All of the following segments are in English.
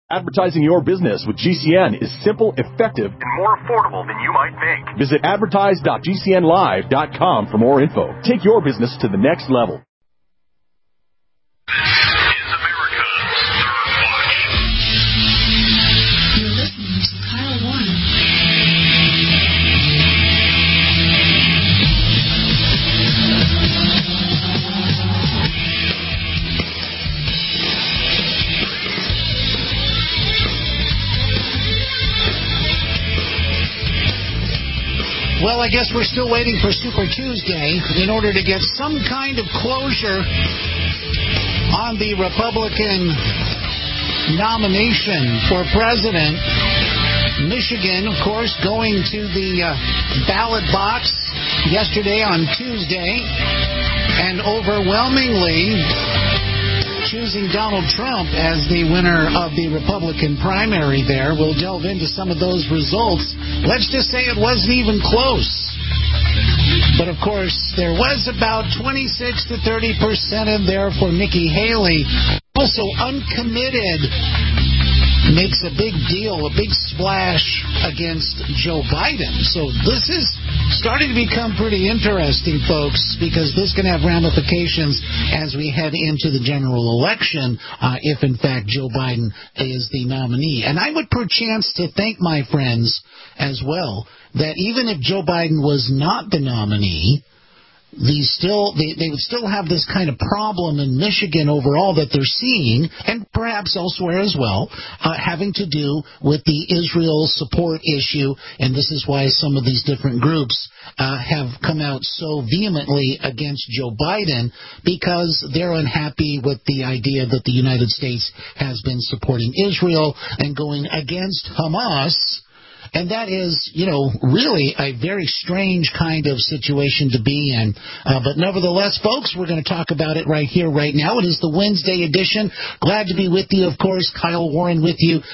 Advertising your business with GCN is simple, effective, and more affordable than you might think. Visit advertise.gcnlive.com for more info. Take your business to the next level. You're listening to Kyle Warren. Well, I guess we're still waiting for Super Tuesday in order to get some kind of closure on the Republican nomination for president. Michigan, of course, going to the ballot box yesterday on Tuesday, and overwhelmingly choosing Donald Trump as the winner of the Republican primary there. We'll delve into some of those results. Let's just say it wasn't even close. But, of course, there was about 26 to 30% in there for Nikki Haley. Also uncommitted, makes a big deal, a big splash against Joe Biden. So this is starting to become pretty interesting, folks, because this can have ramifications as we head into the general election, if, in fact, Joe Biden is the nominee. And I would perchance to think, my friends, as well, that even if Joe Biden was not the nominee, they would still have this kind of problem in Michigan overall that they're seeing, and perhaps elsewhere as well, having to do with the Israel support issue. And this is why some of these different groups have come out so vehemently against Joe Biden, because they're unhappy with the idea that the United States has been supporting Israel and going against Hamas. And that is, really a very strange kind of situation to be in. But nevertheless, folks, we're going to talk about it right here, right now. It is the Wednesday edition. Glad to be with you, of course. Kyle Warren with you.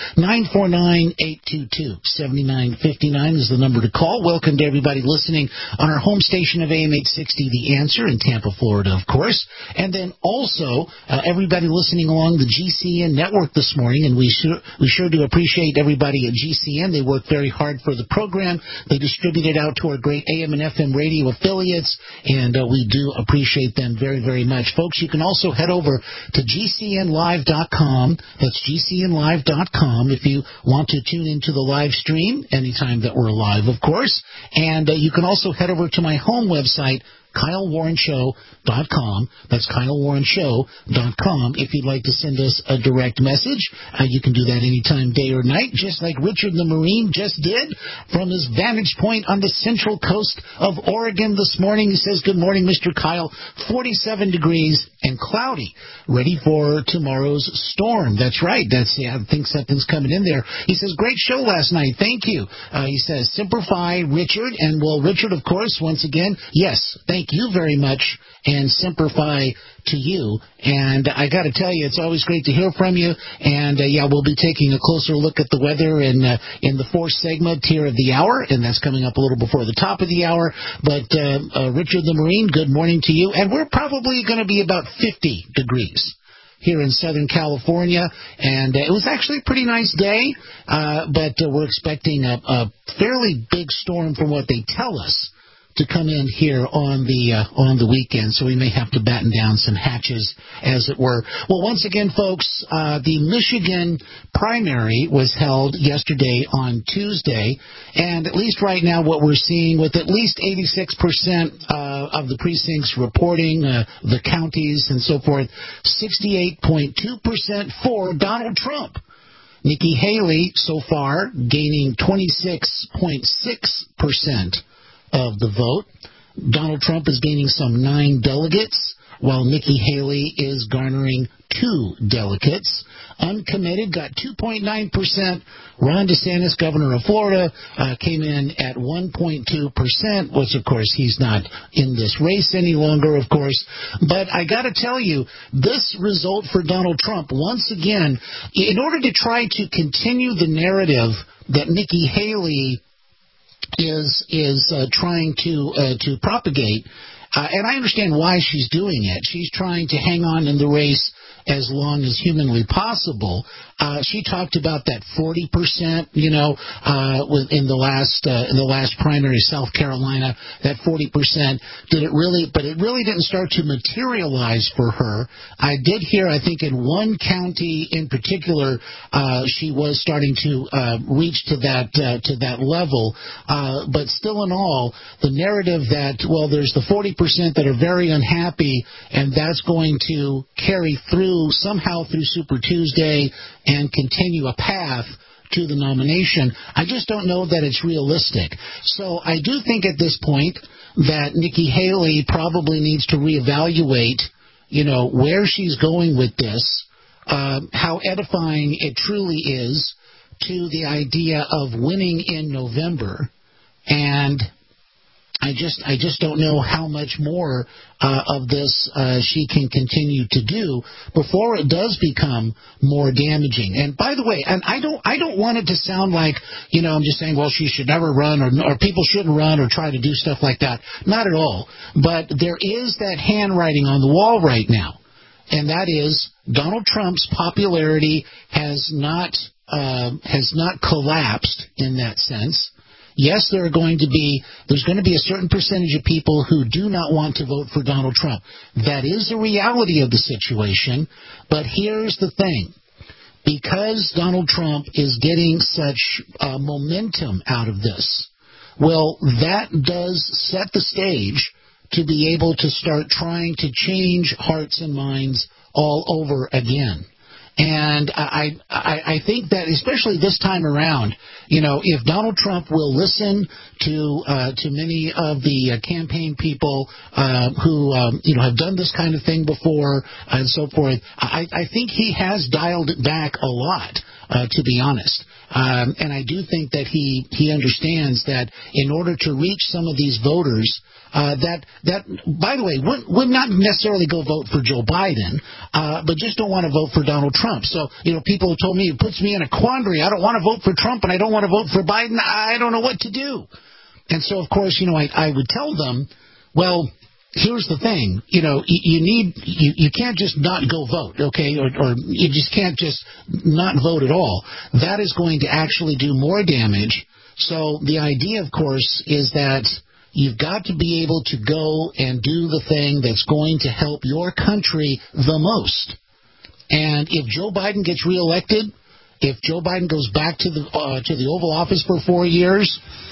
949-822-7959 is the number to call. Welcome to everybody listening on our home station of AM 860, The Answer, in Tampa, Florida, of course. And then also everybody listening along the GCN network this morning. And we sure do appreciate everybody at GCN. They work very hard for the program. They distribute it out to our great AM and FM radio affiliates, and we do appreciate them very, very much. Folks, you can also head over to GCNlive.com. That's GCNlive.com if you want to tune into the live stream anytime that we're live, of course. And you can also head over to my home website, KyleWarrenShow.com. That's KyleWarrenShow.com. If you'd like to send us a direct message, you can do that anytime, day or night, just like Richard the Marine just did from his vantage point on the central coast of Oregon this morning. He says, "Good morning, Mr. Kyle. 47 degrees and cloudy, ready for tomorrow's storm." That's right. I think something's coming in there. He says, "Great show last night. Thank you." He says, "Simplify, Richard." And, well, Richard, of course, once again, yes, thank you very much, and Simplify to you. And I got to tell you, it's always great to hear from you. And, we'll be taking a closer look at the weather in the fourth segment here of the hour, and that's coming up a little before the top of the hour. But Richard the Marine, good morning to you. And we're probably going to be about 50 degrees here in Southern California, and it was actually a pretty nice day, but we're expecting a fairly big storm from what they tell us to come in here on the weekend, so we may have to batten down some hatches, as it were. Well, once again, folks, the Michigan primary was held yesterday on Tuesday, and at least right now what we're seeing, with at least 86% of the precincts reporting, the counties and so forth, 68.2% for Donald Trump. Nikki Haley, so far, gaining 26.6% of the vote. Donald Trump is gaining some 9 delegates, while Nikki Haley is garnering 2 delegates. Uncommitted got 2.9%. Ron DeSantis, governor of Florida, came in at 1.2%, which, of course, he's not in this race any longer, of course. But I got to tell you, this result for Donald Trump, once again, in order to try to continue the narrative that Nikki Haley is trying to propagate, and I understand why she's doing it. She's trying to hang on in the race as long as humanly possible. She talked about that 40%, in the last primary, South Carolina, that 40%. But it really didn't start to materialize for her. I did hear, I think in one county in particular, she was starting to reach to that level. But still in all, the narrative that, well, there's the 40% that are very unhappy, and that's going to carry through somehow through Super Tuesday and continue a path to the nomination. I just don't know that it's realistic. So I do think at this point that Nikki Haley probably needs to reevaluate, where she's going with this, how edifying it truly is to the idea of winning in November, and I just don't know how much more of this she can continue to do before it does become more damaging. And by the way, and I don't want it to sound like, I'm just saying, well, she should never run or people shouldn't run or try to do stuff like that. Not at all. But there is that handwriting on the wall right now, and that is Donald Trump's popularity has not collapsed in that sense. Yes, there's going to be a certain percentage of people who do not want to vote for Donald Trump. That is the reality of the situation. But here's the thing. Because Donald Trump is getting such momentum out of this, well, that does set the stage to be able to start trying to change hearts and minds all over again. And I think that especially this time around, if Donald Trump will listen to many of the campaign people who have done this kind of thing before and so forth, I think he has dialed it back a lot, to be honest. And I do think that he understands that in order to reach some of these voters, that by the way would not necessarily go vote for Joe Biden, but just don't want to vote for Donald Trump. So people have told me, it puts me in a quandary. I don't want to vote for Trump and I don't want to vote for Biden. I don't know what to do. And so of course I would tell them, well, here's the thing, you can't just not go vote, okay, or you just can't just not vote at all. That is going to actually do more damage. So the idea, of course, is that you've got to be able to go and do the thing that's going to help your country the most. And if Joe Biden gets reelected, if Joe Biden goes back to the Oval Office for 4 years,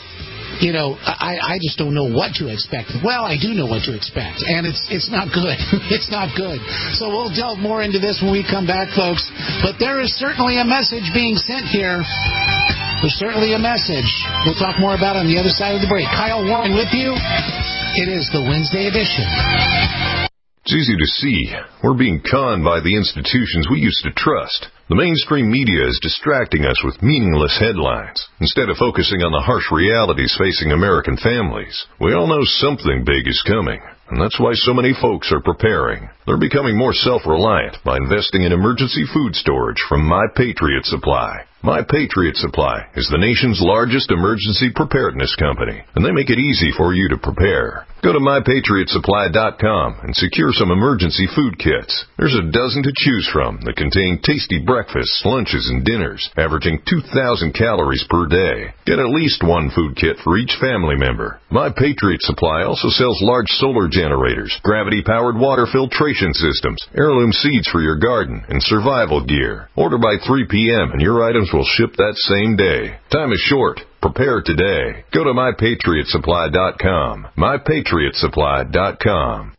I just don't know what to expect. Well, I do know what to expect, and it's not good. It's not good. So we'll delve more into this when we come back, folks. But there is certainly a message being sent here. There's certainly a message. We'll talk more about it on the other side of the break. Kyle Warren with you. It is the Wednesday edition. It's easy to see. We're being conned by the institutions we used to trust. The mainstream media is distracting us with meaningless headlines, instead of focusing on the harsh realities facing American families. We all know something big is coming, and that's why so many folks are preparing. They're becoming more self-reliant by investing in emergency food storage from My Patriot Supply. My Patriot Supply is the nation's largest emergency preparedness company, and they make it easy for you to prepare. Go to MyPatriotSupply.com and secure some emergency food kits. There's a dozen to choose from that contain tasty breakfasts, lunches, and dinners, averaging 2,000 calories per day. Get at least one food kit for each family member. My Patriot Supply also sells large solar generators, gravity-powered water filtration systems, heirloom seeds for your garden, and survival gear. Order by 3 p.m. and your items will ship that same day. Time is short. Prepare today. Go to MyPatriotSupply.com. MyPatriotSupply.com.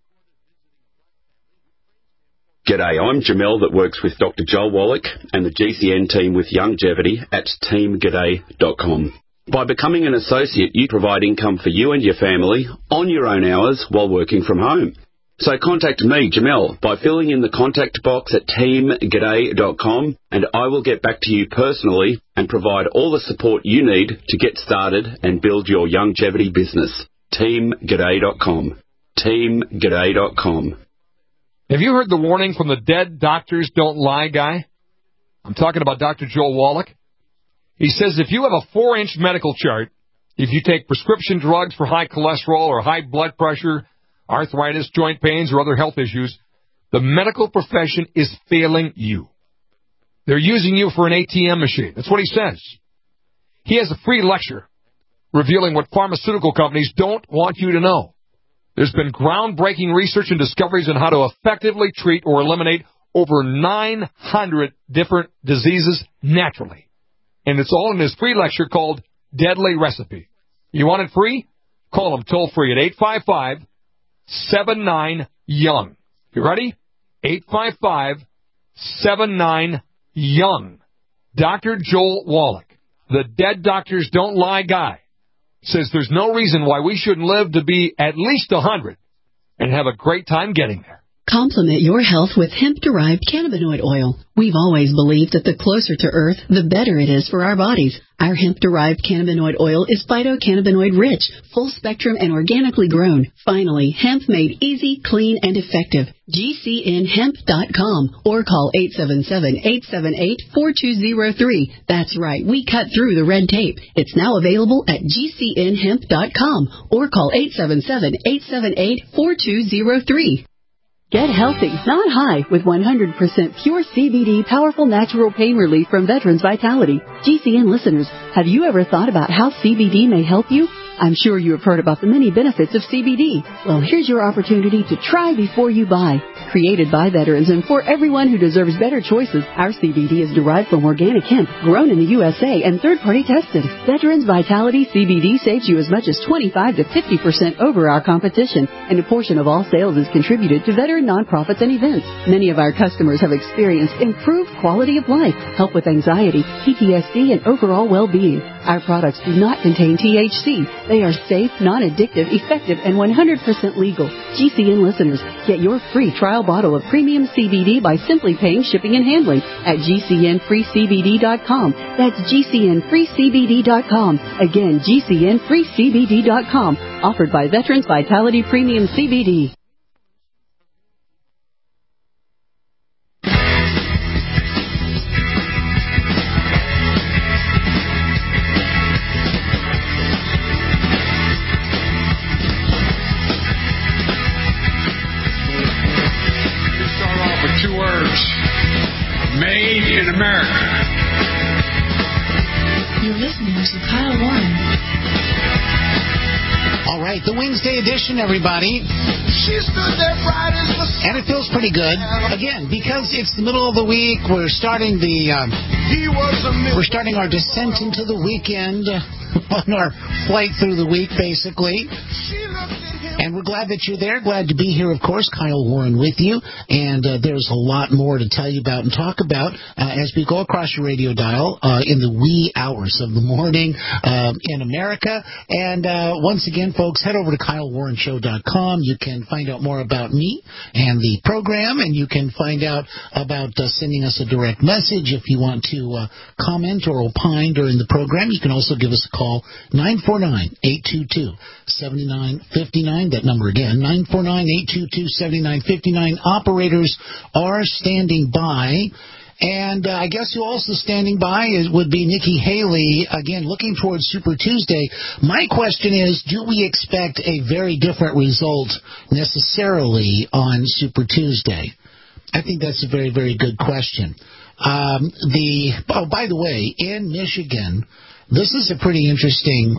G'day, I'm Jamel that works with Dr. Joel Wallach and the GCN team with Longevity at teamg'day.com. By becoming an associate, you provide income for you and your family on your own hours while working from home. So contact me, Jamel, by filling in the contact box at teamg'day.com, and I will get back to you personally and provide all the support you need to get started and build your longevity business. teamg'day.com. teamg'day.com. Have you heard the warning from the dead doctors don't lie guy? I'm talking about Dr. Joel Wallach. He says if you have a 4-inch medical chart, if you take prescription drugs for high cholesterol or high blood pressure, arthritis, joint pains, or other health issues, the medical profession is failing you. They're using you for an ATM machine. That's what he says. He has a free lecture revealing what pharmaceutical companies don't want you to know. There's been groundbreaking research and discoveries on how to effectively treat or eliminate over 900 different diseases naturally. And it's all in his free lecture called Deadly Recipe. You want it free? Call him toll free at 855-79-YOUNG. You ready? 855-79-YOUNG. Dr. Joel Wallach, the Dead Doctors Don't Lie guy, says there's no reason why we shouldn't live to be at least 100 and have a great time getting there. Complement your health with hemp-derived cannabinoid oil. We've always believed that the closer to Earth, the better it is for our bodies. Our hemp-derived cannabinoid oil is phytocannabinoid-rich, full-spectrum, and organically grown. Finally, hemp made easy, clean, and effective. GCNhemp.com or call 877-878-4203. That's right, we cut through the red tape. It's now available at GCNhemp.com or call 877-878-4203. Get healthy, not high, with 100% pure CBD powerful natural pain relief from Veterans Vitality. GCN listeners, have you ever thought about how CBD may help you? I'm sure you have heard about the many benefits of CBD. Well, here's your opportunity to try before you buy. Created by veterans and for everyone who deserves better choices, our CBD is derived from organic hemp, grown in the USA and third-party tested. Veterans Vitality CBD saves you as much as 25 to 50% over our competition, and a portion of all sales is contributed to veteran nonprofits and events. Many of our customers have experienced improved quality of life, help with anxiety, PTSD, and overall well-being. Our products do not contain THC. They are safe, non-addictive, effective, and 100% legal. GCN listeners, get your free trial bottle of premium CBD by simply paying shipping and handling at GCNFreeCBD.com. That's GCNFreeCBD.com. Again, GCNFreeCBD.com. Offered by Veterans Vitality Premium CBD. Made in America. You're listening to Kyle Warren. All right, the Wednesday edition, everybody. And it feels pretty good. Again, because it's the middle of the week, we're starting our descent into the weekend on our flight through the week, basically. And we're glad that you're there. Glad to be here, of course. Kyle Warren with you. And there's a lot more to tell you about and talk about as we go across your radio dial in the wee hours of the morning in America. And once again, folks, head over to KyleWarrenShow.com. You can find out more about me and the program, and you can find out about sending us a direct message if you want to comment or opine during the program. You can also give us a call, 949-822-7959. That number again, 949-822-7959. Operators are standing by. And I guess who also standing by would be Nikki Haley, again, looking towards Super Tuesday. My question is, do we expect a very different result necessarily on Super Tuesday? I think that's a very, very good question. By the way, in Michigan, this is a pretty interesting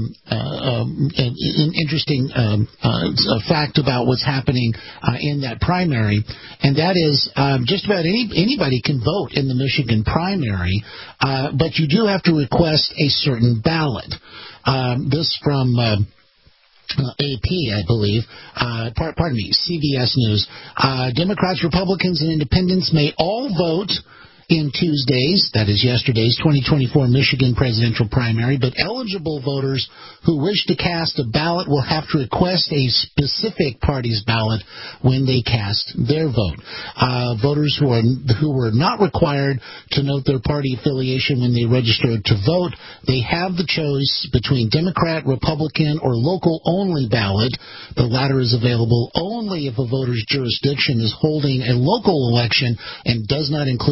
fact about what's happening in that primary, and that is just about anybody can vote in the Michigan primary, but you do have to request a certain ballot. This from AP, I believe, pardon me, CBS News. Democrats, Republicans, and Independents may all vote in Tuesday's, that is yesterday's, 2024 Michigan presidential primary, but eligible voters who wish to cast a ballot will have to request a specific party's ballot when they cast their vote. Voters who were not required to note their party affiliation when they registered to vote, they have the choice between Democrat, Republican, or local-only ballot. The latter is available only if a voter's jurisdiction is holding a local election and does not include presidential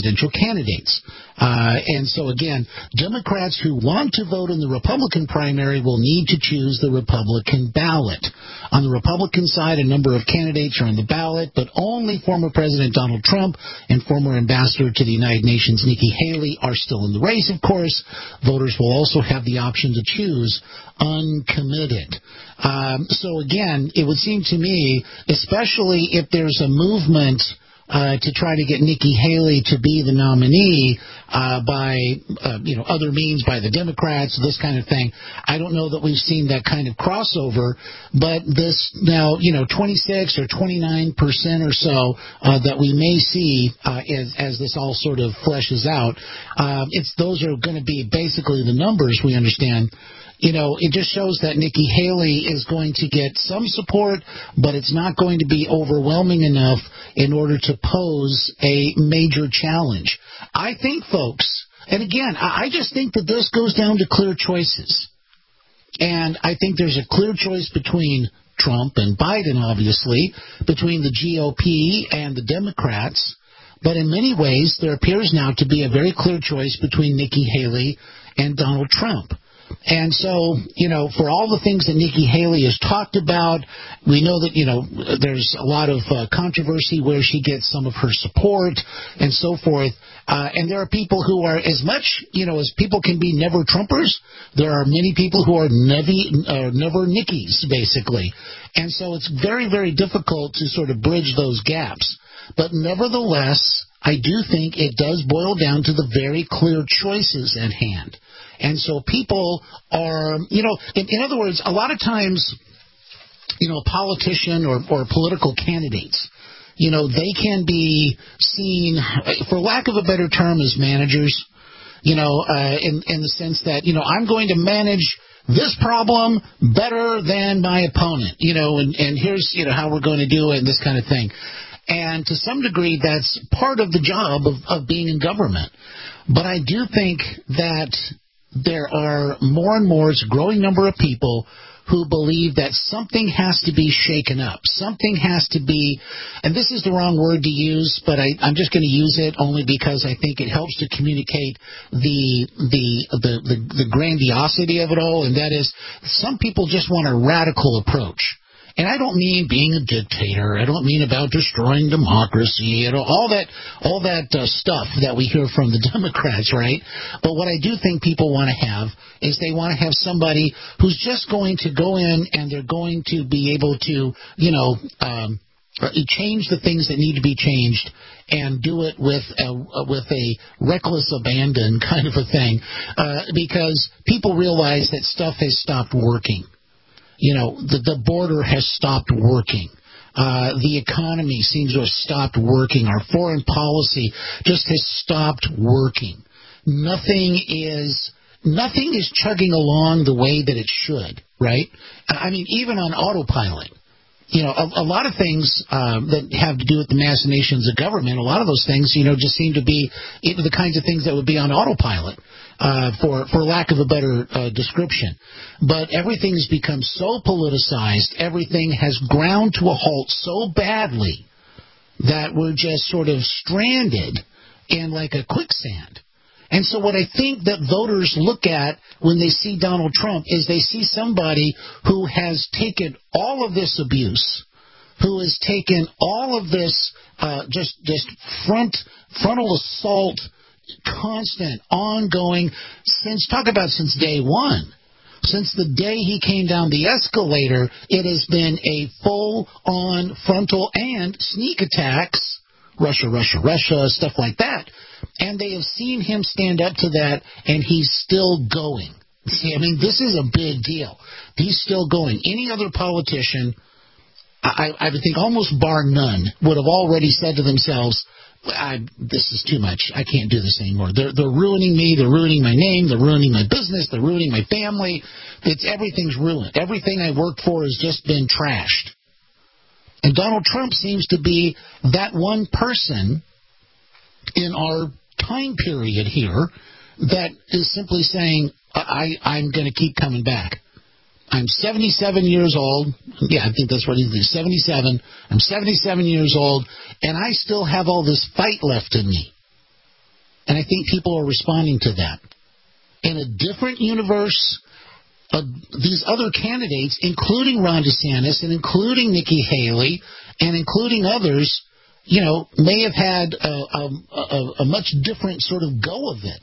presidential candidates. And so, again, Democrats who want to vote in the Republican primary will need to choose the Republican ballot. On the Republican side, a number of candidates are on the ballot, but only former President Donald Trump and former Ambassador to the United Nations Nikki Haley are still in the race, of course. Voters will also have the option to choose uncommitted. So, again, it would seem to me, especially if there's a movement to try to get Nikki Haley to be the nominee by other means, by the Democrats, this kind of thing. I don't know that we've seen that kind of crossover, but this now, 26 or 29% or so that we may see as this all sort of fleshes out, those are going to be basically the numbers we understand. It just shows that Nikki Haley is going to get some support, but it's not going to be overwhelming enough in order to pose a major challenge. I think, folks, and again, I just think that this goes down to clear choices. And I think there's a clear choice between Trump and Biden, obviously, between the GOP and the Democrats. But in many ways, there appears now to be a very clear choice between Nikki Haley and Donald Trump. And so, for all the things that Nikki Haley has talked about, we know that, there's a lot of controversy where she gets some of her support and so forth. And there are people who are as much, as people can be never Trumpers, there are many people who are never Nickies, basically. And so it's very, very difficult to sort of bridge those gaps. But nevertheless, I do think it does boil down to the very clear choices at hand. And so people are, in other words, a lot of times, a politician or political candidates, they can be seen, for lack of a better term, as managers, in the sense that, I'm going to manage this problem better than my opponent, and here's, how we're going to do it and this kind of thing. And to some degree, that's part of the job of being in government. But I do think that there are more and more, it's a growing number of people who believe that something has to be shaken up. Something has to be, and this is the wrong word to use, but I'm just going to use it only because I think it helps to communicate the grandiosity of it all, and that is some people just want a radical approach. And I don't mean being a dictator. I don't mean about destroying democracy, all that stuff that we hear from the Democrats, right? But what I do think people want to have is they want to have somebody who's just going to go in and they're going to be able to, change the things that need to be changed and do it with a reckless abandon kind of a thing, because people realize that stuff has stopped working. The border has stopped working. The economy seems to have stopped working. Our foreign policy just has stopped working. Nothing is chugging along the way that it should, right? I mean, even on autopilot. A lot of things that have to do with the machinations of government, a lot of those things, just seem to be the kinds of things that would be on autopilot, for lack of a better description. But everything's become so politicized, everything has ground to a halt so badly that we're just sort of stranded in like a quicksand. And so what I think that voters look at when they see Donald Trump is they see somebody who has taken all of this abuse, who has taken all of this just frontal assault, constant, ongoing, since day one. Since the day he came down the escalator, it has been a full-on frontal and sneak attacks, Russia, stuff like that. And they have seen him stand up to that, and he's still going. See, I mean, this is a big deal. He's still going. Any other politician, I would think almost bar none, would have already said to themselves, this is too much. I can't do this anymore. They're ruining me. They're ruining my name. They're ruining my business. They're ruining my family. Everything's ruined. Everything I worked for has just been trashed. And Donald Trump seems to be that one person in our time period here that is simply saying, I'm going to keep coming back. I'm 77 years old. Yeah, I think that's what he's 77. I'm 77 years old, and I still have all this fight left in me. And I think people are responding to that. In a different universe, these other candidates, including Ron DeSantis and including Nikki Haley and including others, may have had a much different sort of go of it.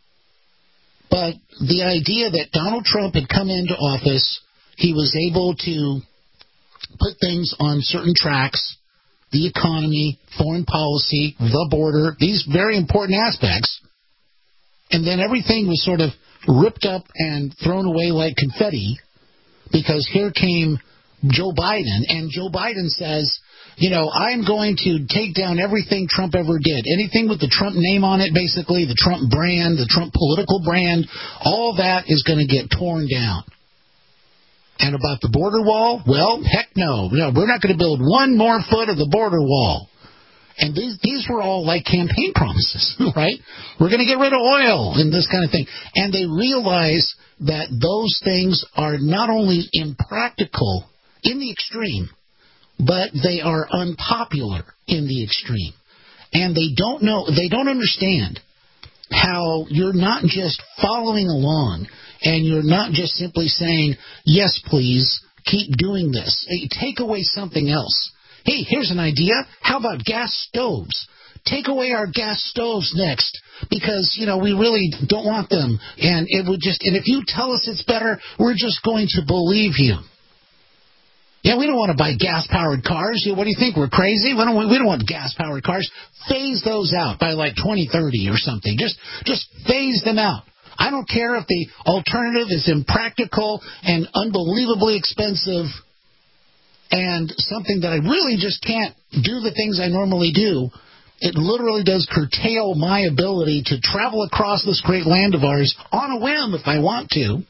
But the idea that Donald Trump had come into office, he was able to put things on certain tracks, the economy, foreign policy, the border, these very important aspects, and then everything was sort of ripped up and thrown away like confetti because here came Joe Biden, and Joe Biden says, I'm going to take down everything Trump ever did. Anything with the Trump name on it, basically, the Trump brand, the Trump political brand, all that is going to get torn down. And about the border wall, well, heck no. We're not going to build one more foot of the border wall. And these were all like campaign promises, right? We're going to get rid of oil and this kind of thing. And they realize that those things are not only impractical in the extreme, but they are unpopular in the extreme. And they don't understand how you're not just following along and you're not just simply saying, yes, please, keep doing this. Take away something else. Hey, here's an idea. How about gas stoves? Take away our gas stoves next because, we really don't want them. And and if you tell us it's better, we're just going to believe you. Yeah, we don't want to buy gas-powered cars. What do you think? We're crazy? We don't want gas-powered cars. Phase those out by like 2030 or something. Just phase them out. I don't care if the alternative is impractical and unbelievably expensive and something that I really just can't do the things I normally do. It literally does curtail my ability to travel across this great land of ours on a whim if I want to.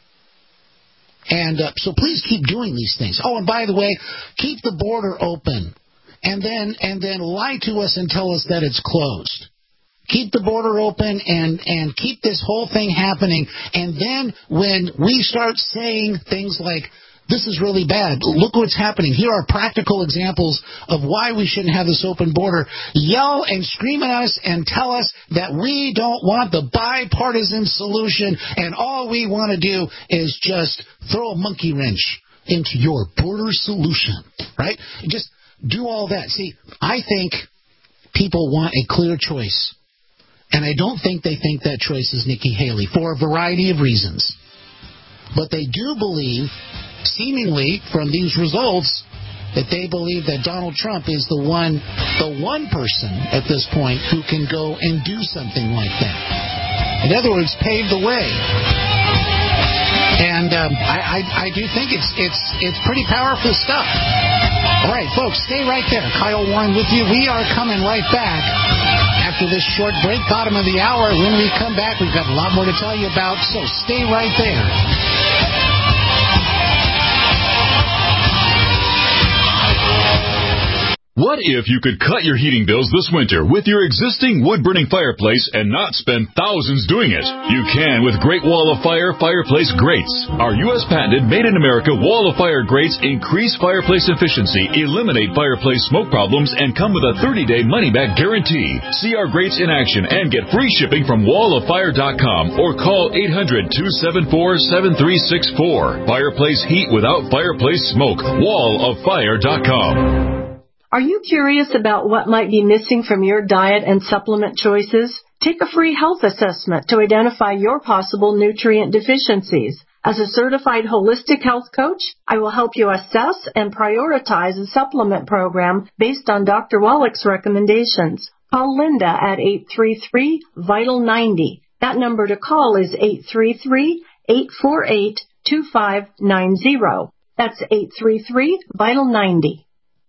And so please keep doing these things. Oh, and by the way, keep the border open and then lie to us and tell us that it's closed. Keep the border open and keep this whole thing happening. And then when we start saying things like, this is really bad, look what's happening, here are practical examples of why we shouldn't have this open border, yell and scream at us and tell us that we don't want the bipartisan solution and all we want to do is just throw a monkey wrench into your border solution, right? Just do all that. See, I think people want a clear choice. And I don't think they think that choice is Nikki Haley for a variety of reasons. But they do believe, seemingly from these results, that they believe that Donald Trump is the one person at this point who can go and do something like that. In other words, pave the way. And I do think it's pretty powerful stuff. All right, folks, stay right there. Kyle Warren with you. We are coming right back after this short break, bottom of the hour. When we come back, we've got a lot more to tell you about, so stay right there. What if you could cut your heating bills this winter with your existing wood-burning fireplace and not spend thousands doing it? You can with Great Wall of Fire Fireplace Grates. Our U.S. patented made-in-America Wall of Fire grates increase fireplace efficiency, eliminate fireplace smoke problems, and come with a 30-day money-back guarantee. See our grates in action and get free shipping from walloffire.com or call 800-274-7364. Fireplace heat without fireplace smoke. walloffire.com. Are you curious about what might be missing from your diet and supplement choices? Take a free health assessment to identify your possible nutrient deficiencies. As a certified holistic health coach, I will help you assess and prioritize a supplement program based on Dr. Wallach's recommendations. Call Linda at 833-VITAL-90. That number to call is 833-848-2590. That's 833-VITAL-90.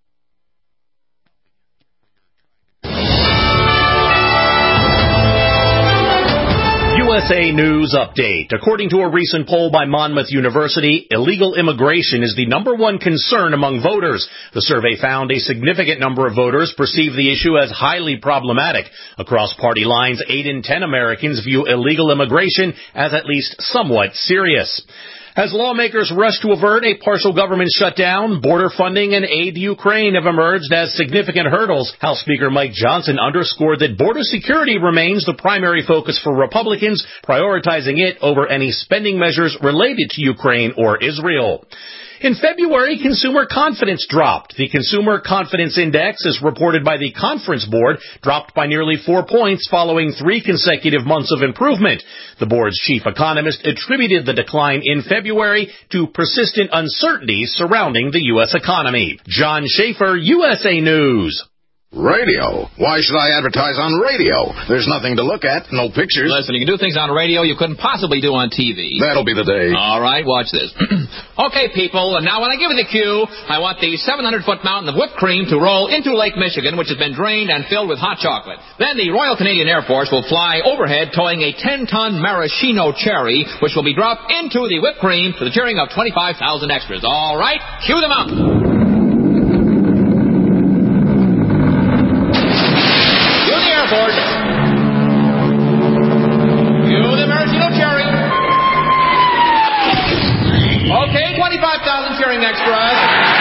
USA News Update. According to a recent poll by Monmouth University, illegal immigration is the number one concern among voters. The survey found a significant number of voters perceive the issue as highly problematic. Across party lines, 8 in 10 Americans view illegal immigration as at least somewhat serious. As lawmakers rush to avert a partial government shutdown, border funding and aid to Ukraine have emerged as significant hurdles. House Speaker Mike Johnson underscored that border security remains the primary focus for Republicans, prioritizing it over any spending measures related to Ukraine or Israel. In February, consumer confidence dropped. The Consumer Confidence Index, as reported by the Conference Board, dropped by nearly 4 points following 3 consecutive months of improvement. The board's chief economist attributed the decline in February to persistent uncertainties surrounding the U.S. economy. John Schaefer, USA News. Radio? Why should I advertise on radio? There's nothing to look at, no pictures. Listen, you can do things on radio you couldn't possibly do on TV. That'll be the day. All right, watch this. Okay, people, and now when I give you the cue, I want the 700-foot mountain of whipped cream to roll into Lake Michigan, which has been drained and filled with hot chocolate. Then the Royal Canadian Air Force will fly overhead towing a 10-ton maraschino cherry, which will be dropped into the whipped cream to the cheering of 25,000 extras. All right, cue them out. Okay, 25,000 cheering extras.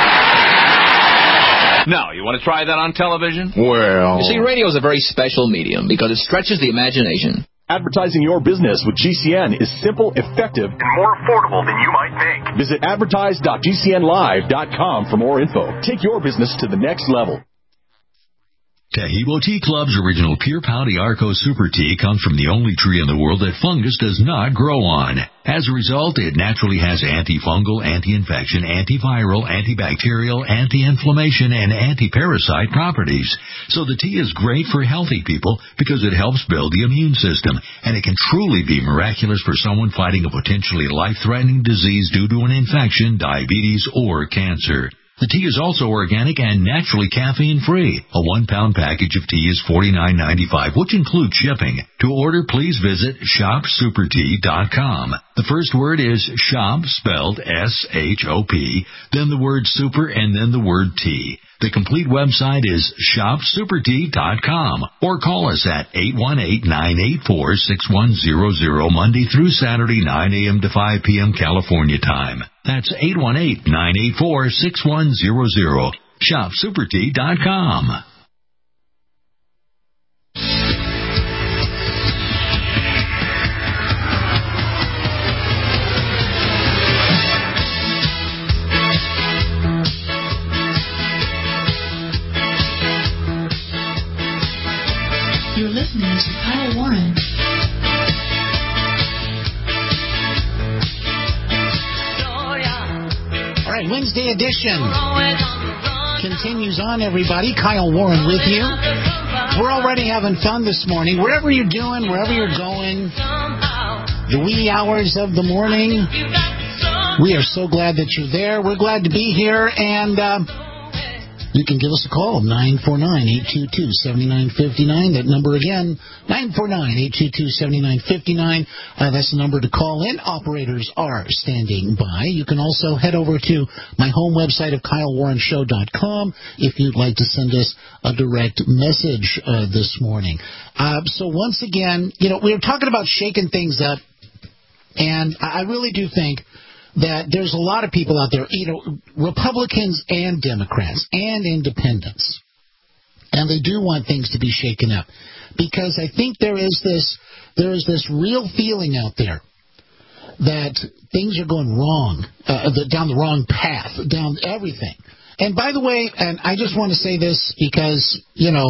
Now, you want to try that on television? Well... You see, radio is a very special medium because it stretches the imagination. Advertising your business with GCN is simple, effective, and more affordable than you might think. Visit advertise.gcnlive.com for more info. Take your business to the next level. Tahibo Tea Club's original Pure Pouty Arco Super Tea comes from the only tree in the world that fungus does not grow on. As a result, it naturally has antifungal, anti-infection, antiviral, antibacterial, anti-inflammation, and anti-parasite properties. So the tea is great for healthy people because it helps build the immune system, and it can truly be miraculous for someone fighting a potentially life-threatening disease due to an infection, diabetes, or cancer. The tea is also organic and naturally caffeine-free. A 1-pound package of tea is $49.95, which includes shipping. To order, please visit shopsupertea.com. The first word is shop, spelled S-H-O-P, then the word super, and then the word tea. The complete website is shopsupertea.com, or call us at 818-984-6100 Monday through Saturday, 9 a.m. to 5 p.m. California time. That's 818-984-6100. shopsupertea.com. You're listening to Kyle Warren. All right, Wednesday edition continues on, everybody. Kyle Warren with you. We're already having fun this morning. Wherever you're doing, wherever you're going, the wee hours of the morning, we are so glad that you're there. We're glad to be here, and you can give us a call, 949-822-7959. That number again, 949-822-7959. That's the number to call in. Operators are standing by. You can also head over to my home website of KyleWarrenShow.com if you'd like to send us a direct message this morning. So once again, we were talking about shaking things up, and I really do think that there's a lot of people out there, Republicans and Democrats and independents, and they do want things to be shaken up, because I think there is this real feeling out there that things are going wrong, down the wrong path, down everything. And by the way, and I just want to say this because,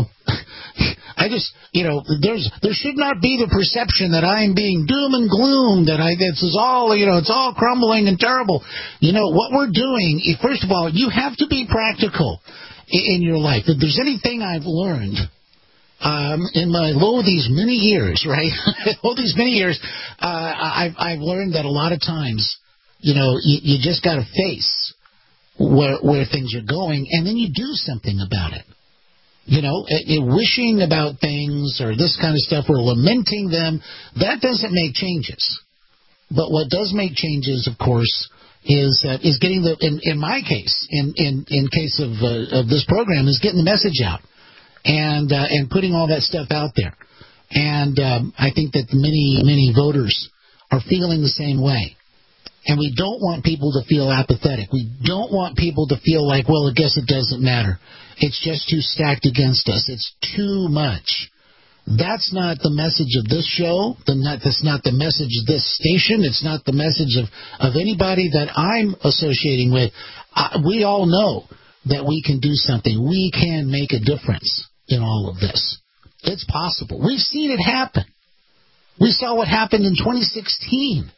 there should not be the perception that I am being doom and gloom, this is all, it's all crumbling and terrible. What we're doing, first of all, you have to be practical in your life. If there's anything I've learned in my these many years, right? These many years, I've learned that a lot of times, you just got to face where things are going, and then you do something about it. Wishing about things or this kind of stuff or lamenting them, that doesn't make changes. But what does make changes, of course, is getting in my case, in case of this program, is getting the message out and putting all that stuff out there. And I think that many voters are feeling the same way. And we don't want people to feel apathetic. We don't want people to feel like, well, I guess it doesn't matter. It's just too stacked against us. It's too much. That's not the message of this show. That's not the message of this station. It's not the message of anybody that I'm associating with. We all know that we can do something. We can make a difference in all of this. It's possible. We've seen it happen. We saw what happened in 2016.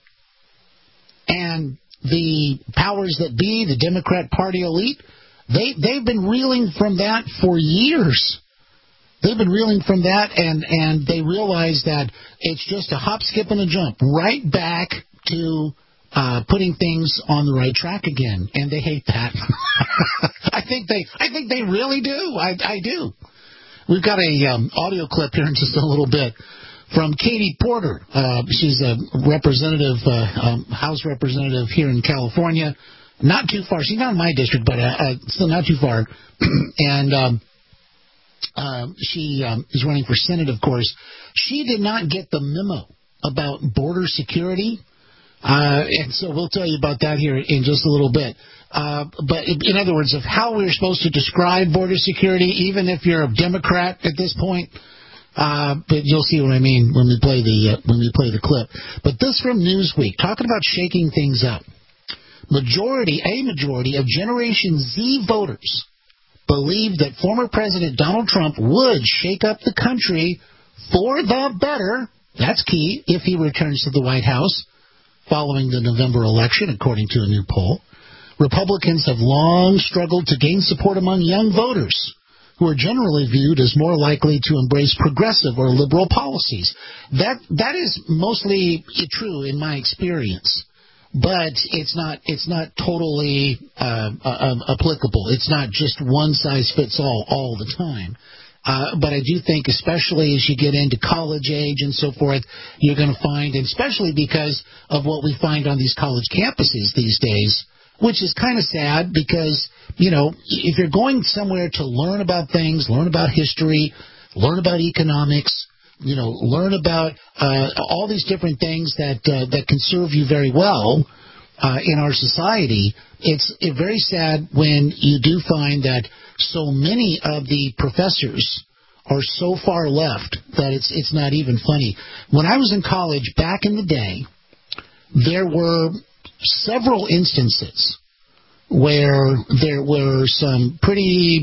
And the powers that be, the Democrat Party elite, they've been reeling from that for years. They've been reeling from that, and they realize that it's just a hop, skip, and a jump right back to putting things on the right track again, and they hate that. I think they really do. I do. We've got a audio clip here in just a little bit from Katie Porter. She's a representative, House representative here in California. Not too far. She's not in my district, but still not too far. And she is running for Senate, of course. She did not get the memo about border security. And so we'll tell you about that here in just a little bit. But in other words, of how we're supposed to describe border security, even if you're a Democrat at this point. But you'll see what I mean when we play the clip. But this from Newsweek, talking about shaking things up. A majority of Generation Z voters believe that former President Donald Trump would shake up the country for the better. That's key if he returns to the White House following the November election, according to a new poll. Republicans have long struggled to gain support among young voters, who are generally viewed as more likely to embrace progressive or liberal policies. That is mostly true in my experience, but it's not totally applicable. It's not just one size fits all the time. But I do think, especially as you get into college age and so forth, you're going to find, and especially because of what we find on these college campuses these days, which is kind of sad because, you know, if you're going somewhere to learn about things, learn about history, learn about economics, you know, learn about all these different things that can serve you very well in our society, it's very sad when you do find that so many of the professors are so far left that it's not even funny. When I was in college back in the day, there were several instances where there were some pretty,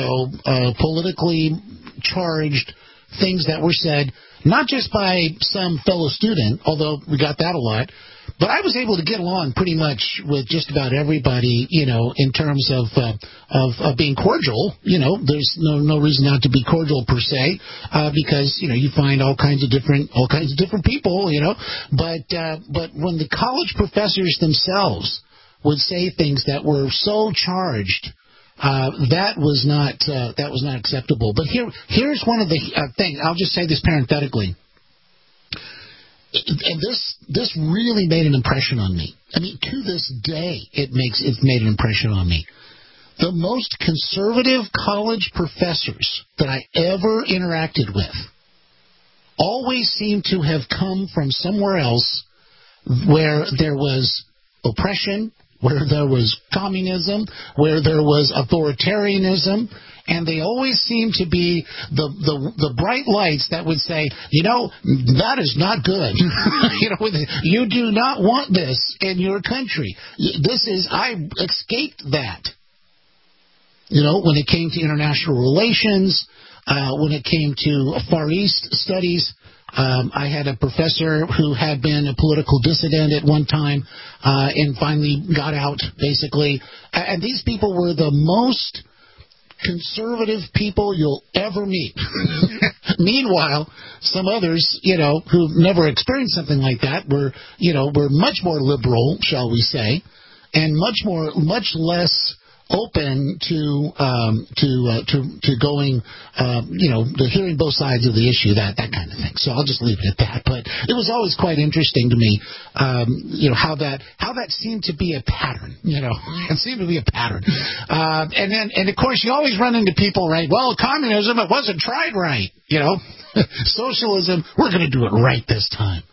politically charged things that were said, not just by some fellow student, although we got that a lot, but I was able to get along pretty much with just about everybody, in terms of being cordial. There's no reason not to be cordial per se, because, you find all kinds of different people, but when the college professors themselves would say things that were so charged, that was not acceptable. But here's one of the things. I'll just say this parenthetically. And this really made an impression on me. I mean, to this day, it's made an impression on me. The most conservative college professors that I ever interacted with always seemed to have come from somewhere else where there was oppression, where there was communism, where there was authoritarianism, and they always seemed to be the bright lights that would say, that is not good. You do not want this in your country. I escaped that. When it came to international relations, when it came to Far East studies, I had a professor who had been a political dissident at one time and finally got out, basically. And these people were the most conservative people you'll ever meet. Meanwhile, some others, who never experienced something like that were much more liberal, shall we say, and much less open to going, to hearing both sides of the issue, that kind of thing. So I'll just leave it at that. But it was always quite interesting to me, how that seemed to be a pattern. It seemed to be a pattern. And of course you always run into people, right? Well, communism, it wasn't tried right. Socialism, we're going to do it right this time.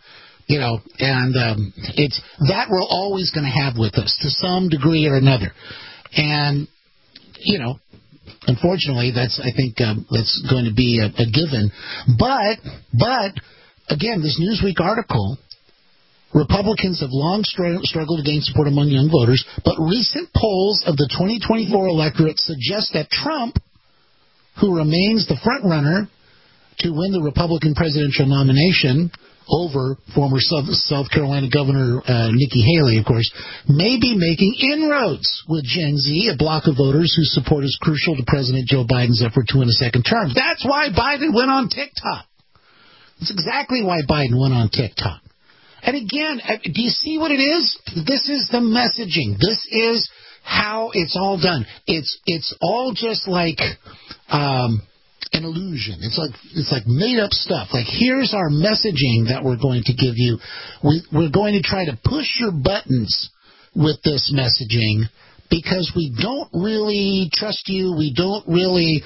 And it's that we're always going to have with us to some degree or another. And, unfortunately, that's going to be a given. But, again, this Newsweek article, Republicans have long struggled to gain support among young voters, but recent polls of the 2024 electorate suggest that Trump, who remains the front runner to win the Republican presidential nomination over former South Carolina Governor Nikki Haley, of course, may be making inroads with Gen Z, a block of voters whose support is crucial to President Joe Biden's effort to win a second term. That's why Biden went on TikTok. That's exactly why Biden went on TikTok. And again, do you see what it is? This is the messaging. This is how it's all done. It's all just like an illusion. It's like made up stuff. Like, here's our messaging that we're going to give you. We're going to try to push your buttons with this messaging because we don't really trust you. We're not really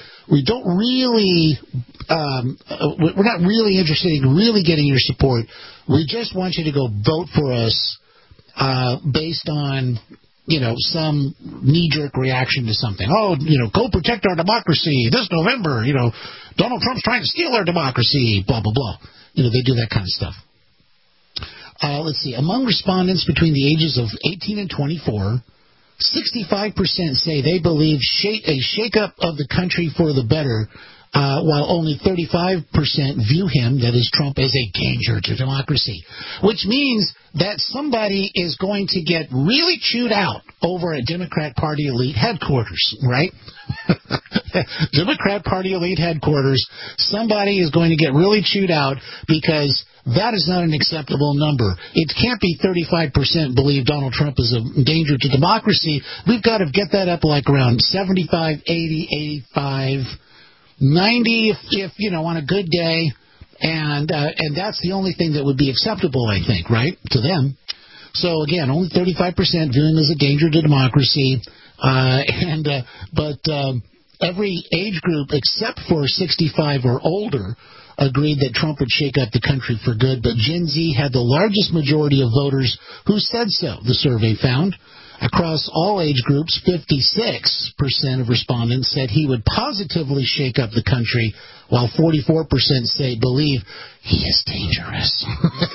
interested in really getting your support. We just want you to go vote for us based on some knee-jerk reaction to something. Go protect our democracy this November. Donald Trump's trying to steal our democracy, blah, blah, blah. They do that kind of stuff. Let's see. Among respondents between the ages of 18 and 24, 65% say they believe a shake-up of the country for the better, while only 35% view him, that is Trump, as a danger to democracy, which means that somebody is going to get really chewed out over at Democrat Party elite headquarters, right? Democrat Party elite headquarters, somebody is going to get really chewed out because that is not an acceptable number. It can't be 35% believe Donald Trump is a danger to democracy. We've got to get that up like around 75, 80, 85, 90 if on a good day, and that's the only thing that would be acceptable, I think, right, to them. So again, only 35% view him as a danger to democracy, but every age group except for 65 or older agreed that Trump would shake up the country for good. But Gen Z had the largest majority of voters who said so, the survey found. Across all age groups, 56% of respondents said he would positively shake up the country, while 44% believe he is dangerous.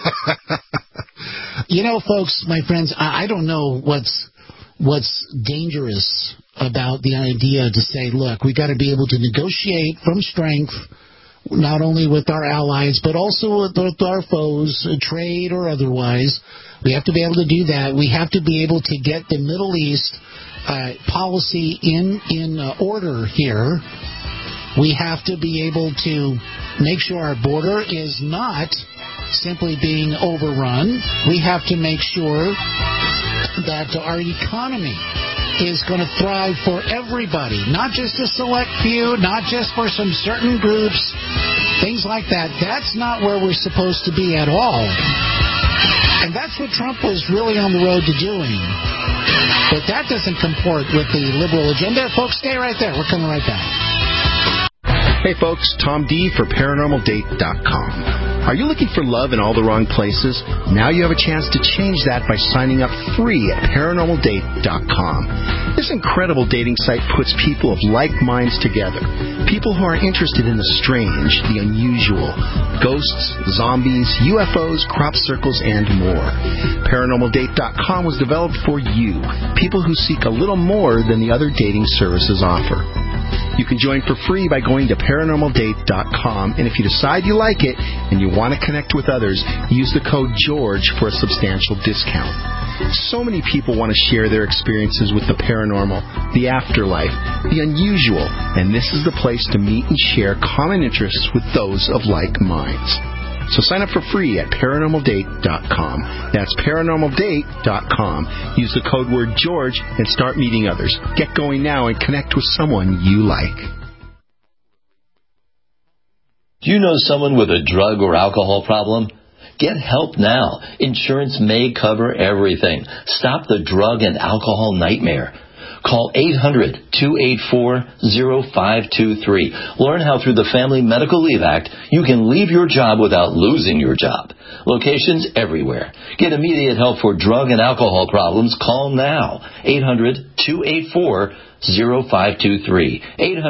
Folks, my friends, I don't know what's dangerous about the idea to say, look, we got to be able to negotiate from strength, not only with our allies, but also with our foes, trade or otherwise. We have to be able to do that. We have to be able to get the Middle East policy in order here. We have to be able to make sure our border is not simply being overrun. We have to make sure that our economy is going to thrive for everybody, not just a select few, not just for some certain groups, things like that. That's not where we're supposed to be at all. And that's what Trump was really on the road to doing. But that doesn't comport with the liberal agenda. Folks, stay right there. We're coming right back. Hey folks, Tom D for ParanormalDate.com. Are you looking for love in all the wrong places? Now you have a chance to change that by signing up free at ParanormalDate.com. This incredible dating site puts people of like minds together. People who are interested in the strange, the unusual, ghosts, zombies, UFOs, crop circles, and more. ParanormalDate.com was developed for you, people who seek a little more than the other dating services offer. You can join for free by going to ParanormalDate.com, and if you decide you like it and you want to connect with others, use the code GEORGE for a substantial discount. So many people want to share their experiences with the paranormal, the afterlife, the unusual, and this is the place to meet and share common interests with those of like minds. So sign up for free at ParanormalDate.com. That's ParanormalDate.com. Use the code word George and start meeting others. Get going now and connect with someone you like. Do you know someone with a drug or alcohol problem? Get help now. Insurance may cover everything. Stop the drug and alcohol nightmare. Call 800-284-0523. Learn how through the Family Medical Leave Act, you can leave your job without losing your job. Locations everywhere. Get immediate help for drug and alcohol problems. Call now. 800-284-0523.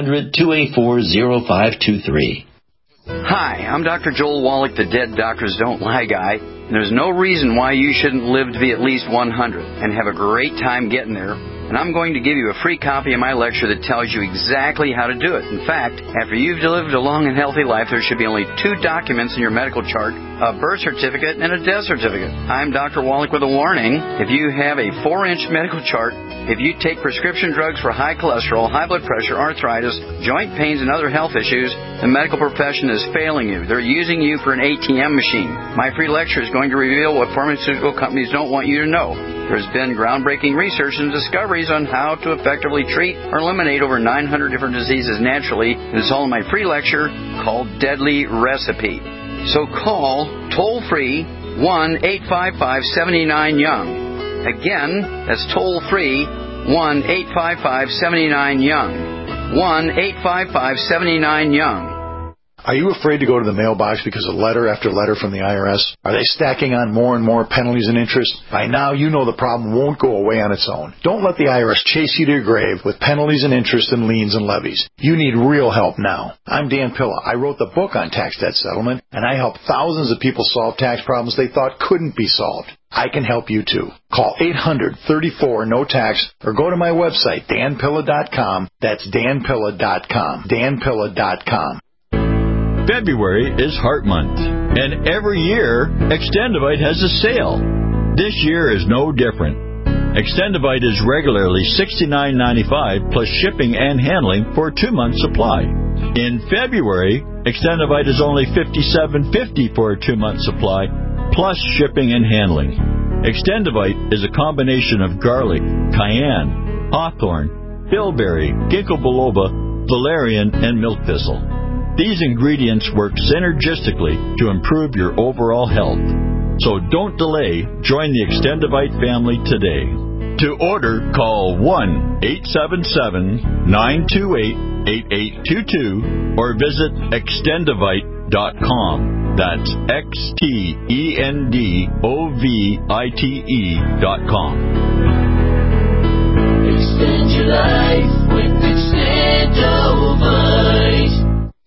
800-284-0523. Hi, I'm Dr. Joel Wallach, the Dead Doctors Don't Lie guy. And there's no reason why you shouldn't live to be at least 100 and have a great time getting there. And I'm going to give you a free copy of my lecture that tells you exactly how to do it. In fact, after you've lived a long and healthy life, there should be only 2 documents in your medical chart, a birth certificate and a death certificate. I'm Dr. Wallach with a warning. If you have a 4-inch medical chart, if you take prescription drugs for high cholesterol, high blood pressure, arthritis, joint pains, and other health issues, the medical profession is failing you. They're using you for an ATM machine. My free lecture is going to reveal what pharmaceutical companies don't want you to know. There's been groundbreaking research and discoveries on how to effectively treat or eliminate over 900 different diseases naturally. It's all in my free lecture called Deadly Recipe. So call toll-free 1-855-79-YOUNG. Again, that's toll-free 1-855-79-YOUNG. 1-855-79-YOUNG. Are you afraid to go to the mailbox because of letter after letter from the IRS? Are they stacking on more and more penalties and interest? By now, you know the problem won't go away on its own. Don't let the IRS chase you to your grave with penalties and interest and liens and levies. You need real help now. I'm Dan Pilla. I wrote the book on tax debt settlement, and I help thousands of people solve tax problems they thought couldn't be solved. I can help you too. Call 800-34-NO-TAX or go to my website, danpilla.com. That's danpilla.com. danpilla.com. February is Heart Month, and every year, Extendivite has a sale. This year is no different. Extendivite is regularly $69.95 plus shipping and handling for a 2-month supply. In February, Extendivite is only $57.50 for a 2-month supply plus shipping and handling. Extendivite is a combination of garlic, cayenne, hawthorn, bilberry, ginkgo biloba, valerian, and milk thistle. These ingredients work synergistically to improve your overall health. So don't delay. Join the Extendivite family today. To order, call 1-877-928-8822 or visit extendivite.com. That's XTENDOVITE.com. Extend your life with Extendivite.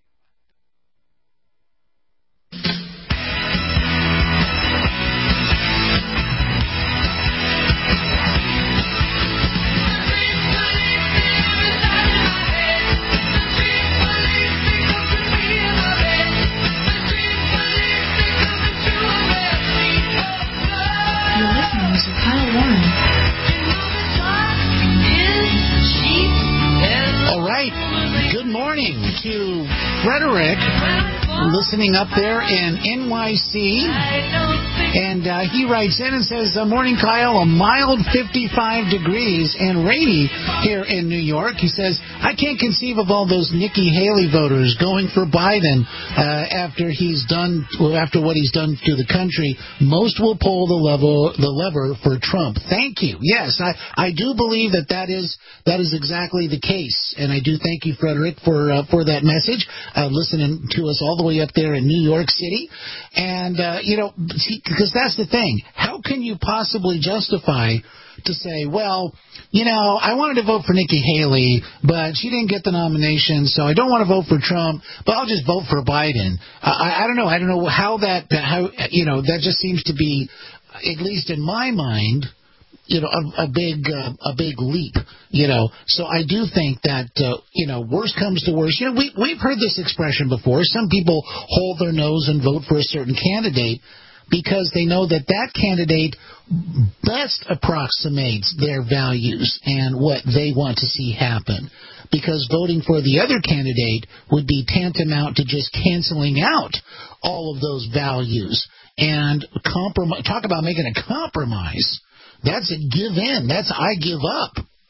To Frederick, listening up there in NYC, and he writes in and says, "Morning, Kyle. A mild 55 degrees and rainy here in New York." He says, "I can't conceive of all those Nikki Haley voters going for Biden after what he's done to the country. Most will pull the lever for Trump." Thank you. Yes, I do believe that is exactly the case, and I do thank you, Frederick, for that message, listening to us all the way up there in New York City. And because that's the thing, how can you possibly justify to say, well, I wanted to vote for Nikki Haley, but she didn't get the nomination, so I don't want to vote for Trump, but I'll just vote for Biden. I don't know. I don't know how that just seems to be, at least in my mind, a big leap, So I do think that, worst comes to worst. We've heard this expression before. Some people hold their nose and vote for a certain candidate because they know that candidate best approximates their values and what they want to see happen. Because voting for the other candidate would be tantamount to just canceling out all of those values. And talk about making a compromise. That's a give in. That's I give up.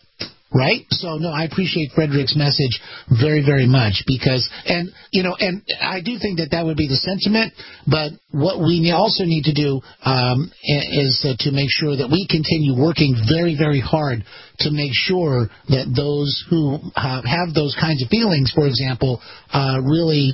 Right? So, no, I appreciate Frederick's message very, very much because, and I do think that would be the sentiment, but what we also need to do is to make sure that we continue working very, very hard to make sure that those who have those kinds of feelings, for example, really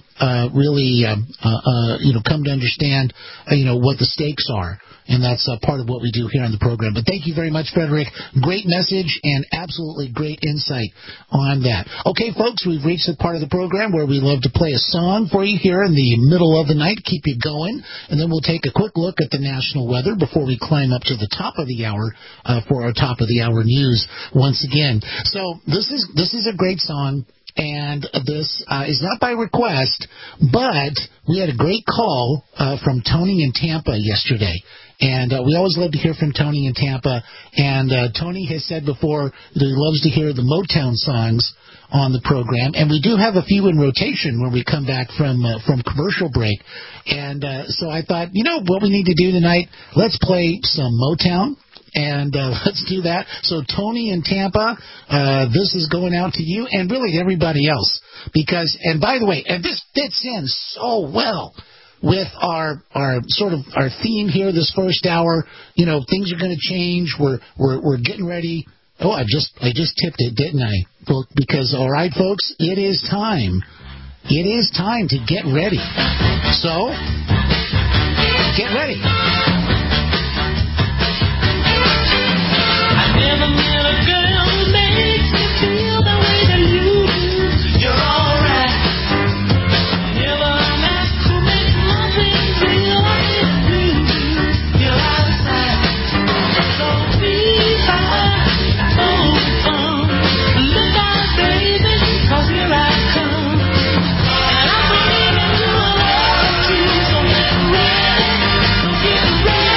come to understand, what the stakes are. And that's part of what we do here on the program. But thank you very much, Frederick. Great message and absolutely great insight on that. Okay, folks, we've reached the part of the program where we love to play a song for you here in the middle of the night, keep you going. And then we'll take a quick look at the national weather before we climb up to the top of the hour for our top of the hour news once again. So this is a great song. And this is not by request, but we had a great call from Tony in Tampa yesterday. And we always love to hear from Tony in Tampa. And Tony has said before that he loves to hear the Motown songs on the program. And we do have a few in rotation when we come back from commercial break. And so I thought, what we need to do tonight, let's play some Motown. And let's do that. So, Tony in Tampa, this is going out to you and really everybody else. Because, and by the way, and this fits in so well with our theme here this first hour. Things are going to change. We're getting ready. Oh, I just tipped it, didn't I? Well, because, all right, folks, it is time. It is time to get ready. So, get ready. Never met a girl who makes me feel the way that you do. You're alright. Never met who makes nothing feel like you do. You're outside. So be fine. Oh, look out, baby, 'cause here I come. And I'm bringing you a love to you. So get ready. So get ready.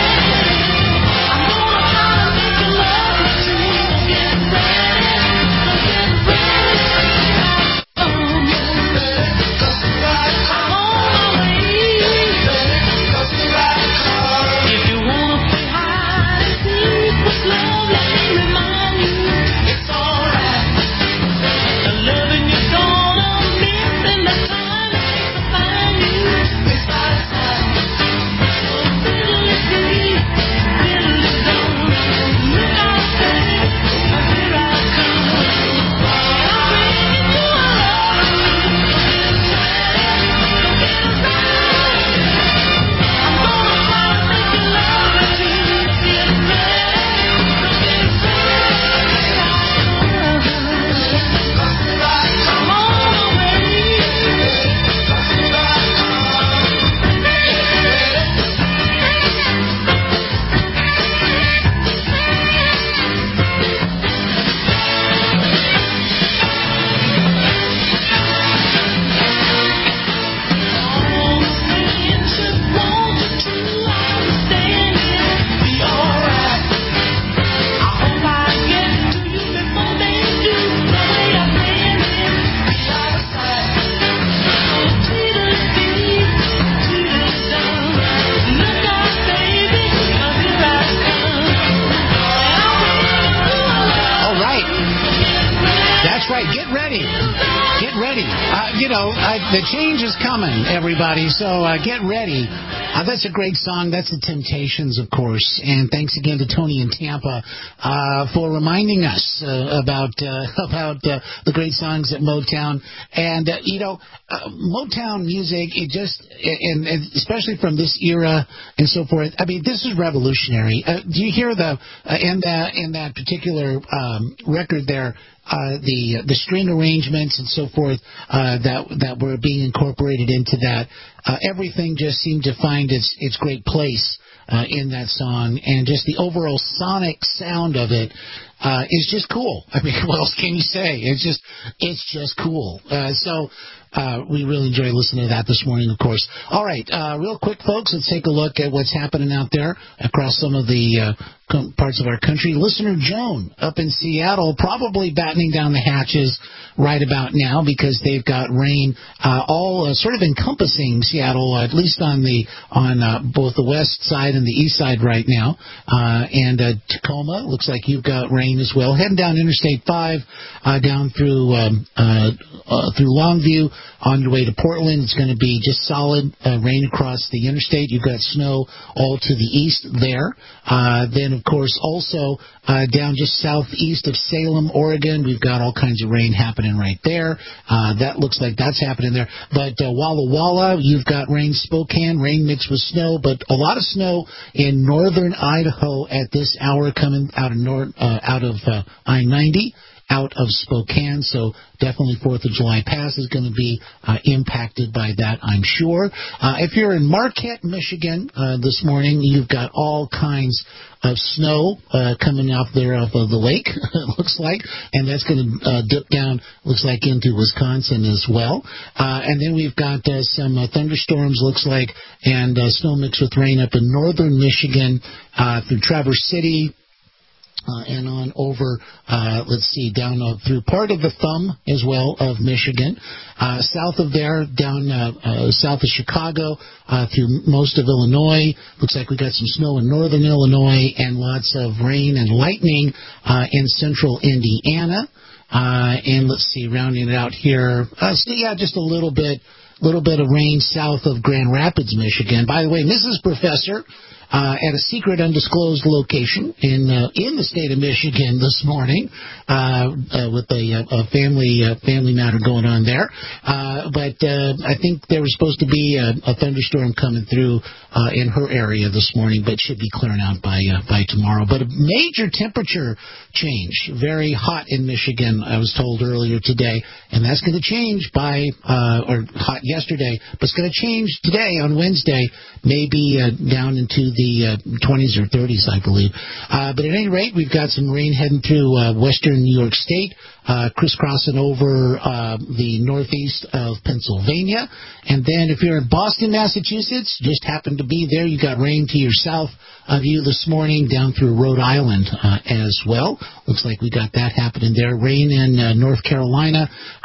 The change is coming, everybody, so get ready. That's a great song. That's the Temptations, of course. And thanks again to Tony in Tampa for reminding us about the great songs at Motown. And, Motown music, it just, and especially from this era and so forth, I mean, this is revolutionary. Do you hear in that particular record there, the string arrangements and so forth that were being incorporated into that. Everything just seemed to find its great place in that song, and just the overall sonic sound of it is just cool. I mean, what else can you say? It's just cool. So we really enjoy listening to that this morning, of course. All right, real quick, folks, let's take a look at what's happening out there across some of the parts of our country. Listener Joan up in Seattle probably battening down the hatches right about now because they've got rain all sort of encompassing Seattle, at least on both the west side and the east side right now. And Tacoma, looks like you've got rain rain as well. Heading down Interstate 5, down through Longview, on your way to Portland. It's going to be just solid rain across the interstate. You've got snow all to the east there. Then, of course, also down just southeast of Salem, Oregon, we've got all kinds of rain happening right there. That looks like that's happening there. But Walla Walla, you've got rain. Spokane, rain mixed with snow, but a lot of snow in northern Idaho at this hour coming out of I-90. Out of Spokane, so definitely 4th of July Pass is going to be impacted by that, I'm sure. If you're in Marquette, Michigan this morning, you've got all kinds of snow coming off there off of the lake, it looks like, and that's going to dip down, looks like, into Wisconsin as well. And then we've got some thunderstorms, looks like, and snow mixed with rain up in northern Michigan through Traverse City, and on over, down through part of the thumb as well of Michigan. South of there, down south of Chicago, through most of Illinois. Looks like we got some snow in northern Illinois and lots of rain and lightning in central Indiana. And let's see, rounding it out here, just a little bit of rain south of Grand Rapids, Michigan. By the way, Mrs. Professor, at a secret undisclosed location in the state of Michigan this morning, with a family matter going on there. But I think there was supposed to be a thunderstorm coming through in her area this morning, but should be clearing out by tomorrow. But a major temperature change, very hot in Michigan, I was told earlier today, and that's going to change or hot yesterday, but it's going to change today on Wednesday, maybe down into the 20s or 30s, I believe. But at any rate, we've got some rain heading through western New York State, crisscrossing over the northeast of Pennsylvania. And then if you're in Boston, Massachusetts, just happen to be there, you got rain to your south of you this morning down through Rhode Island as well. Looks like we got that happening there. Rain in North Carolina,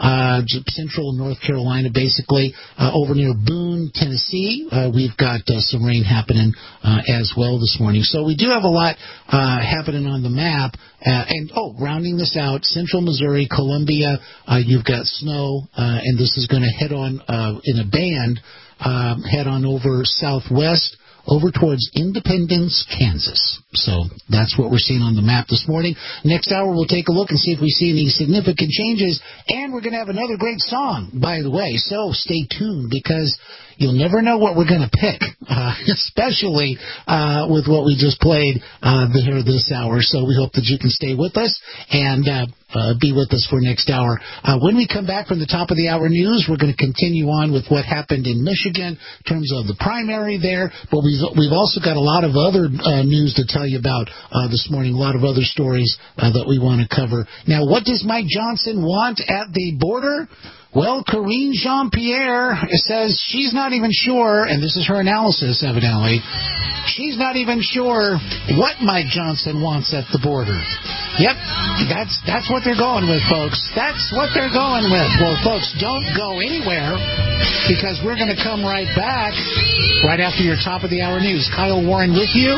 central North Carolina, basically, over near Boone, Tennessee. We've got some rain happening as well this morning. So we do have a lot happening on the map. Rounding this out, central Missouri, Columbia, you've got snow, and this is going to head on in a band, head on over southwest, over towards Independence, Kansas. So that's what we're seeing on the map this morning. Next hour, we'll take a look and see if we see any significant changes. And we're going to have another great song, by the way. So stay tuned, because you'll never know what we're going to pick, especially with what we just played here this hour. So we hope that you can stay with us and be with us for next hour. When we come back from the top of the hour news, we're going to continue on with what happened in Michigan in terms of the primary there. But we've also got a lot of other news to tell you about this morning, a lot of other stories that we want to cover. Now, what does Mike Johnson want at the border? Well, Karine Jean-Pierre says she's not even sure, and this is her analysis, evidently, she's not even sure what Mike Johnson wants at the border. Yep, that's what they're going with, folks. That's what they're going with. Well, folks, don't go anywhere, because we're going to come right back right after your top of the hour news. Kyle Warren with you.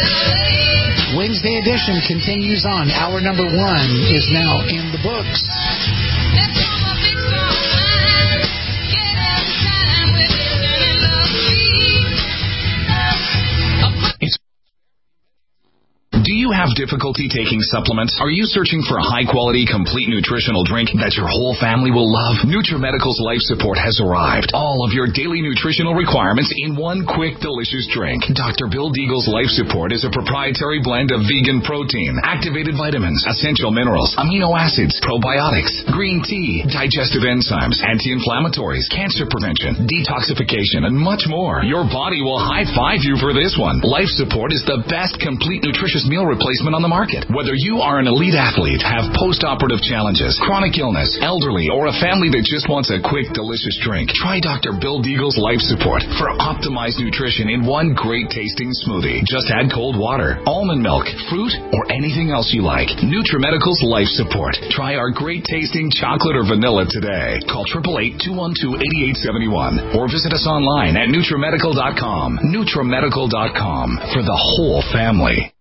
Wednesday edition continues on. Hour number 1 is now in the books. Do you have difficulty taking supplements? Are you searching for a high-quality, complete nutritional drink that your whole family will love? NutriMedical's Life Support has arrived. All of your daily nutritional requirements in one quick, delicious drink. Dr. Bill Deagle's Life Support is a proprietary blend of vegan protein, activated vitamins, essential minerals, amino acids, probiotics, green tea, digestive enzymes, anti-inflammatories, cancer prevention, detoxification, and much more. Your body will high-five you for this one. Life Support is the best complete nutritious meal replacement on the market. Whether you are an elite athlete, have post-operative challenges, chronic illness, elderly, or a family that just wants a quick, delicious drink, try Dr. Bill Deagle's Life Support for optimized nutrition in one great-tasting smoothie. Just add cold water, almond milk, fruit, or anything else you like. NutriMedical's Life Support. Try our great-tasting chocolate or vanilla today. Call 888-212-8871 or visit us online at NutriMedical.com. NutriMedical.com for the whole family.